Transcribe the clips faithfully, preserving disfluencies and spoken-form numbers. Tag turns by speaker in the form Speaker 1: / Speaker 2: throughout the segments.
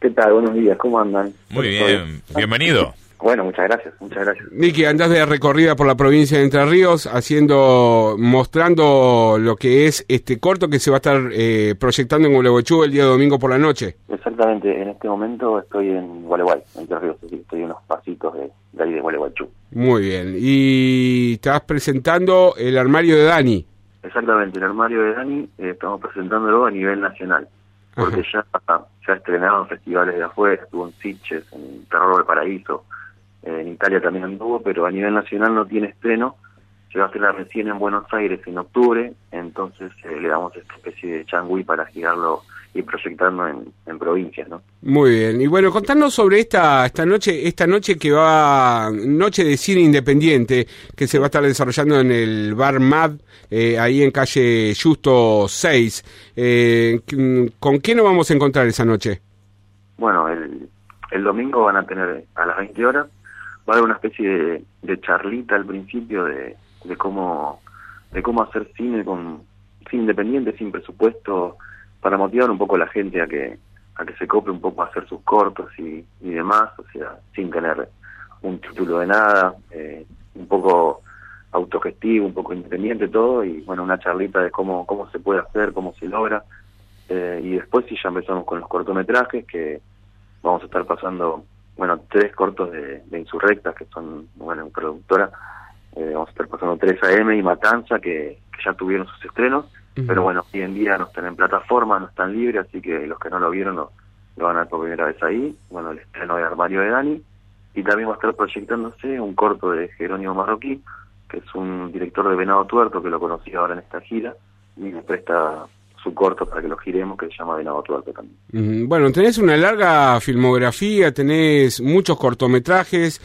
Speaker 1: ¿Qué tal? Buenos días, ¿cómo andan?
Speaker 2: Muy bien, bienvenido.
Speaker 1: Bueno, muchas gracias, muchas gracias.
Speaker 3: Niki, andás de recorrida por la provincia de Entre Ríos, haciendo, mostrando lo que es este corto que se va a estar eh, proyectando en Gualeguaychú el día domingo por la noche.
Speaker 1: Exactamente, en este momento estoy en Gualeguay, Entre Ríos, así que estoy unos pasitos de, de ahí de Gualeguaychú.
Speaker 3: Muy bien, y estás presentando el armario de Dani.
Speaker 1: Exactamente, el armario de Dani eh, estamos presentándolo a nivel nacional, porque ya, ya ha estrenado en festivales de afuera, estuvo en Sitges, en Terror del Paraíso, eh, en Italia también anduvo, pero a nivel nacional no tiene estreno, se va a estrenar recién en Buenos Aires en octubre, entonces eh, le damos esta especie de changüí para girarlo y proyectarlo en, en provincias, ¿no?
Speaker 3: Muy bien, y bueno, contanos sobre esta esta noche esta noche que va, noche de cine independiente, que se va a estar desarrollando en el Bar Mad, eh, ahí en calle Justo seis. Eh, ¿Con qué nos vamos a encontrar esa noche?
Speaker 1: Bueno, el, el domingo van a tener a las veinte horas, va a haber una especie de, de charlita al principio de, de cómo de cómo hacer cine con cine independiente, sin presupuesto, para motivar un poco a la gente a que a que se cope un poco a hacer sus cortos y, y demás, o sea, sin tener un título de nada, eh, un poco autogestivo, un poco independiente todo, y bueno, una charlita de cómo cómo se puede hacer, cómo se logra, eh, y después sí ya empezamos con los cortometrajes, que vamos a estar pasando, bueno, tres cortos de, de Insurrectas, que son, bueno, productora, eh, vamos a estar pasando tres A M y Matanza, que, que ya tuvieron sus estrenos, pero bueno, hoy en día no están en plataforma, no están libres, así que los que no lo vieron lo, lo van a ver por primera vez ahí. Bueno, el estreno de Armario de Dani, y también va a estar proyectándose un corto de Jerónimo Marroquí, que es un director de Venado Tuerto, que lo conocí ahora en esta gira, y me presta su corto para que lo giremos, que se llama Venado Tuerto también.
Speaker 3: Bueno, tenés una larga filmografía, tenés muchos cortometrajes,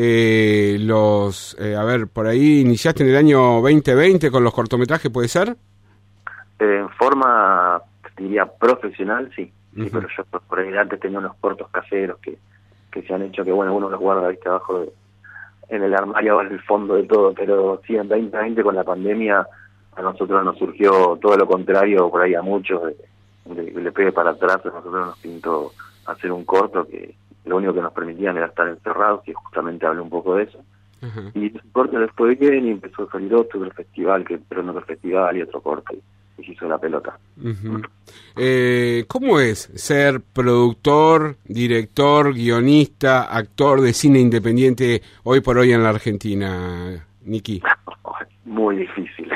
Speaker 3: eh, los, eh, a ver, por ahí iniciaste en el año veinte veinte con los cortometrajes, ¿puede ser?
Speaker 1: En forma, diría, profesional, sí, sí,
Speaker 3: uh-huh.
Speaker 1: Pero yo por ahí antes tenía unos cortos caseros que, que se han hecho, que bueno, uno los guarda, viste, abajo de, en el armario, en el fondo de todo, pero sí, en veinte veinte con la pandemia a nosotros nos surgió todo lo contrario, por ahí a muchos, de, de, de le pegue para atrás, a nosotros nos pintó hacer un corto que lo único que nos permitían era estar encerrados, y justamente hablé un poco de eso. Uh-huh. Y el corto después de bien y empezó a salir otro del festival, que pero en otro festival y otro corto, y, y se hizo la pelota.
Speaker 3: Uh-huh. eh, ¿Cómo es ser productor, director, guionista, actor de cine independiente hoy por hoy en la Argentina, Niki?
Speaker 1: Muy difícil.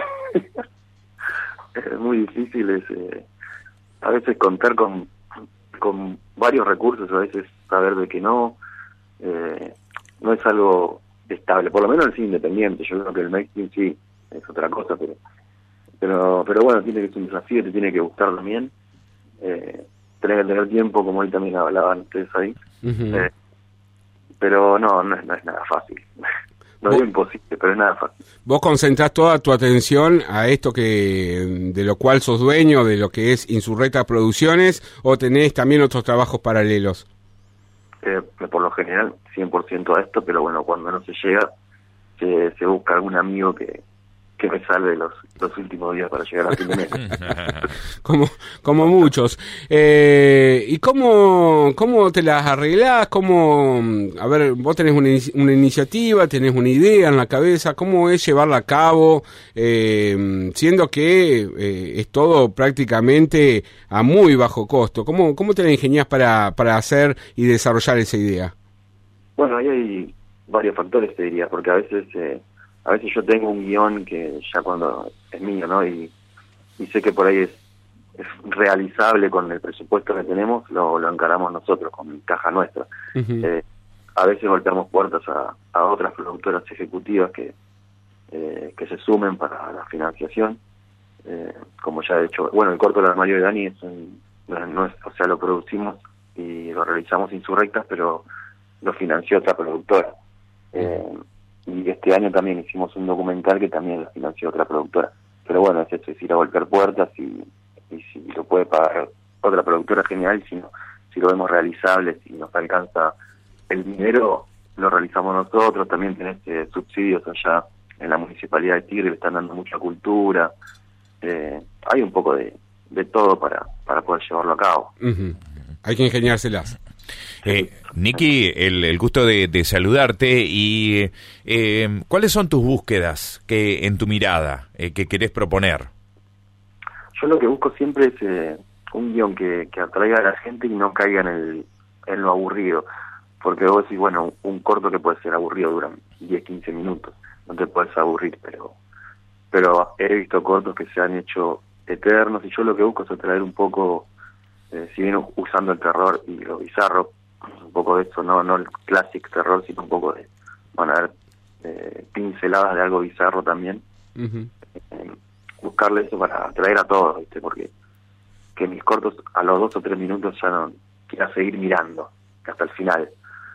Speaker 1: Es muy difícil, es eh, a veces contar con con varios recursos, a veces saber de que no, eh, no es algo estable, por lo menos el cine independiente. Yo creo que el mainstream sí es otra cosa, pero pero pero bueno, tiene que ser un desafío, te tiene que gustar también, eh, tenés que tener tiempo, como hoy también hablaban ustedes ahí. Uh-huh. eh, pero no, no es, no es nada fácil. No es imposible, pero es nada fácil.
Speaker 3: ¿Vos concentrás toda tu atención a esto que de lo cual sos dueño, de lo que es Insurrectas Producciones, o tenés también otros trabajos paralelos?
Speaker 1: Eh, por lo general, cien por ciento a esto, pero bueno, cuando no se llega, se, se busca algún amigo que, que me salve los, los últimos días para llegar a fin de mes.
Speaker 3: como como muchos. Eh, ¿Y cómo, cómo te las arreglás? ¿Cómo, a ver, vos tenés una, una iniciativa, tenés una idea en la cabeza, cómo es llevarla a cabo, eh, siendo que eh, es todo prácticamente a muy bajo costo? ¿Cómo, cómo te la ingeniás para, para hacer y desarrollar esa idea?
Speaker 1: Bueno, ahí hay varios factores, te diría, porque a veces... Eh, A veces yo tengo un guión que ya cuando es mío, ¿no? Y, y sé que por ahí es, es realizable con el presupuesto que tenemos, lo, lo encaramos nosotros con caja nuestra. Uh-huh. Eh, a veces golpeamos puertas a, a otras productoras ejecutivas que eh, que se sumen para la financiación. Eh, como ya he hecho, bueno, el corto del armario de Dani es un, no es, o sea, lo producimos y lo realizamos Insurrectas, pero lo financió otra productora. Eh, Y este año también hicimos un documental que también lo financió otra productora. Pero bueno, es eso, es ir a golpear puertas, y, y si lo puede pagar otra productora, genial. Si no, si lo vemos realizable, si nos alcanza el dinero, lo realizamos nosotros. También tenés eh, subsidios allá en la Municipalidad de Tigre, le están dando mucha cultura. Eh, hay un poco de, de todo para, para poder llevarlo a cabo.
Speaker 3: Uh-huh. Hay que ingeniárselas.
Speaker 2: Eh, Nicky, el, el gusto de, de saludarte y eh, ¿cuáles son tus búsquedas que en tu mirada eh, que querés proponer?
Speaker 1: Yo lo que busco siempre es eh, un guión que, que atraiga a la gente y no caiga en, el, en lo aburrido, porque vos decís, bueno, un corto que puede ser aburrido dura diez, quince minutos, no te puedes aburrir, pero pero he visto cortos que se han hecho eternos y yo lo que busco es atraer un poco, eh, si bien usando el terror y lo bizarro, un poco de eso, no no el clásico terror, sino un poco de, bueno, a ver, eh, pinceladas de algo bizarro también. Uh-huh. eh, buscarle eso para atraer a todos, ¿viste? Porque que mis cortos a los dos o tres minutos ya no quiera seguir mirando hasta el final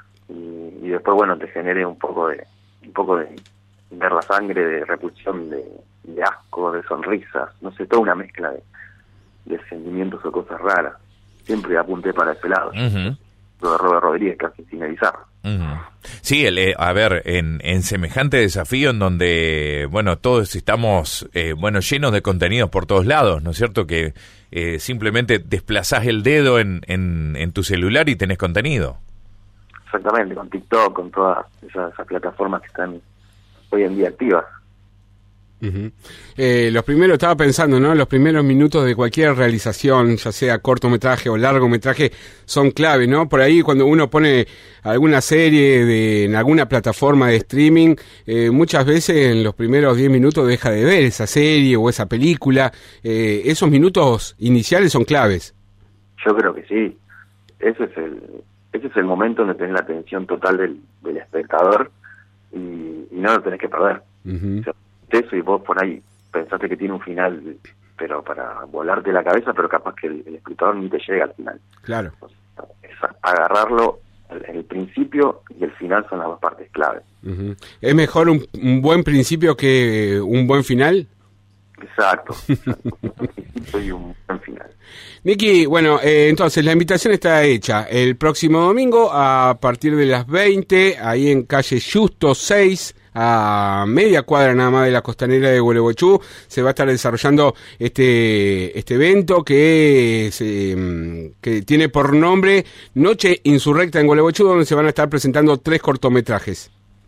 Speaker 1: y, y después, bueno, te genere un poco de un poco de ver la sangre, de repulsión, de, de asco, de sonrisas, no sé, toda una mezcla de, de sentimientos o cosas raras. Siempre apunté para ese lado.
Speaker 2: Uh-huh.
Speaker 1: Lo de Robert Rodríguez, casi cine bizarro.
Speaker 2: Uh-huh. Sí, el, eh, a ver, en, en semejante desafío en donde, bueno, todos estamos, eh, bueno, llenos de contenidos por todos lados, ¿no es cierto? Que eh, simplemente desplazás el dedo en, en, en tu celular y tenés contenido.
Speaker 1: Exactamente, con TikTok, con todas esas, esas plataformas que están hoy en día activas.
Speaker 3: Uh-huh. Eh, los primeros, estaba pensando, ¿no? Los primeros minutos de cualquier realización, ya sea cortometraje o largometraje, son clave, ¿no? Por ahí cuando uno pone alguna serie de, en alguna plataforma de streaming, eh, muchas veces en los primeros diez minutos deja de ver esa serie o esa película. Eh, esos minutos iniciales son claves.
Speaker 1: Yo creo que sí. Ese es el, ese es el momento donde tenés la atención total del, del espectador y, y no lo tenés que perder. Uh-huh. O sea, eso y vos por ahí pensaste que tiene un final, pero para volarte la cabeza, pero capaz que el, el espectador ni te llega al final.
Speaker 3: Claro.
Speaker 1: O sea, es agarrarlo en el principio y el final son las dos partes claves.
Speaker 3: Uh-huh. ¿Es mejor un, un buen principio que un buen final?
Speaker 1: Exacto. exacto. Un principio y un buen final.
Speaker 3: Nicky, bueno, eh, entonces la invitación está hecha. El próximo domingo a partir de las veinte, ahí en calle Justo seis, a media cuadra nada más de la costanera de Gualeguaychú, se va a estar desarrollando este este evento que se, que tiene por nombre Noche Insurrecta en Gualeguaychú, donde se van a estar presentando tres cortometrajes.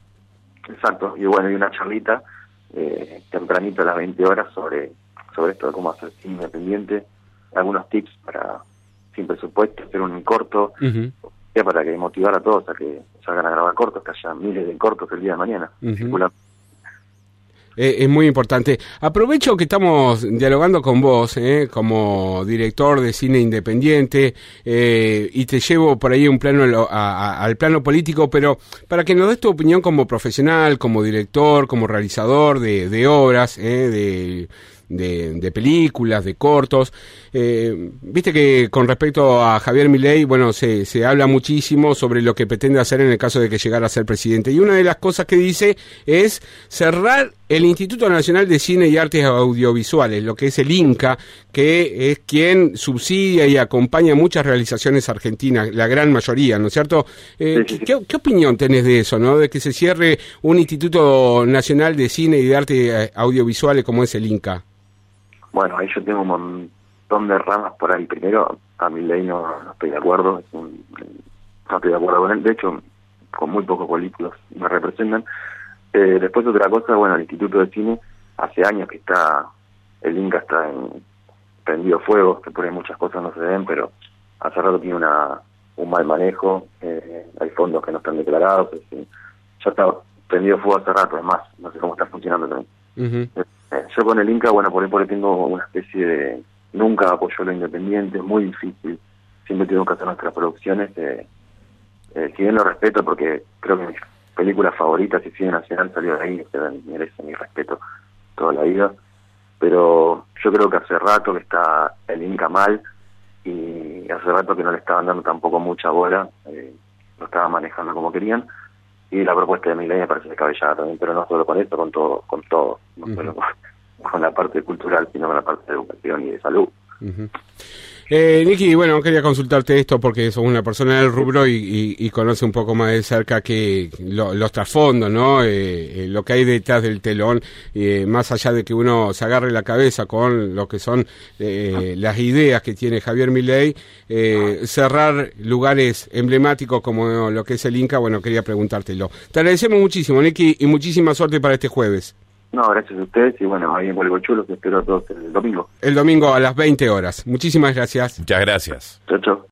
Speaker 1: Exacto, y bueno, y una charlita eh, tempranito a las veinte horas sobre sobre esto de cómo hacer cine independiente, algunos tips para, sin presupuesto, hacer un corto, uh-huh. para que motivar a todos a que salgan a grabar cortos, que haya miles de cortos el día de mañana. Uh-huh.
Speaker 3: Eh, es muy importante. Aprovecho que estamos dialogando con vos, eh, como director de cine independiente, eh, y te llevo por ahí un plano a, a, al plano político, pero para que nos des tu opinión como profesional, como director, como realizador de, de obras, eh, de... De, de películas, de cortos. Eh, viste que con respecto a Javier Milei, bueno, se, se habla muchísimo sobre lo que pretende hacer en el caso de que llegara a ser presidente. Y una de las cosas que dice es cerrar el Instituto Nacional de Cine y Artes Audiovisuales, lo que es el INCA, que es quien subsidia y acompaña muchas realizaciones argentinas, la gran mayoría, ¿no es cierto? Eh, sí, sí, sí. ¿qué, ¿Qué opinión tenés de eso, no? De que se cierre un Instituto Nacional de Cine y de Artes Audiovisuales como es el INCA.
Speaker 1: Bueno, ahí yo tengo un montón de ramas por ahí. Primero, a mi ley no, no estoy de acuerdo, es un, no estoy de acuerdo con él. De hecho, con muy pocos políticos me representan. Eh, después otra cosa, bueno, el Instituto de Cine hace años que está, el INCA está en prendido fuego, que por ahí muchas cosas no se ven, pero hace rato tiene una un mal manejo, eh, hay fondos que no están declarados, es decir, ya está prendido fuego hace rato, además, no sé cómo está funcionando también. Uh-huh. Yo con el INCA, bueno, por ahí, por ahí tengo una especie de... Nunca apoyó lo independiente, es muy difícil. Siempre tengo que hacer nuestras producciones. Eh, eh, si bien lo respeto, porque creo que mis películas favoritas y cine nacional salió de ahí, o sea, merece mi respeto toda la vida. Pero yo creo que hace rato que está el INCA mal y hace rato que no le estaban dando tampoco mucha bola. Eh, lo estaban manejando como querían. Y la propuesta de mi ley me parece descabellada también, pero no solo con esto, con todo, con todo, no uh-huh. solo con, con la parte cultural, sino con la parte de educación y de salud.
Speaker 3: Uh-huh. Eh, Nicky, bueno, quería consultarte esto porque sos una persona del rubro y, y, y conoce un poco más de cerca que lo, los trasfondos, ¿no? Eh, eh, lo que hay detrás del telón, eh, más allá de que uno se agarre la cabeza con lo que son eh, las ideas que tiene Javier Milei, eh, cerrar lugares emblemáticos como lo que es el Inca, bueno, quería preguntártelo. Te agradecemos muchísimo, Nicky, y muchísima suerte para este jueves.
Speaker 1: No, gracias a ustedes y bueno, ahí en Gualeguaychú los espero a todos el domingo.
Speaker 3: El domingo a las veinte horas. Muchísimas gracias.
Speaker 2: Muchas gracias.
Speaker 1: Chao, chao.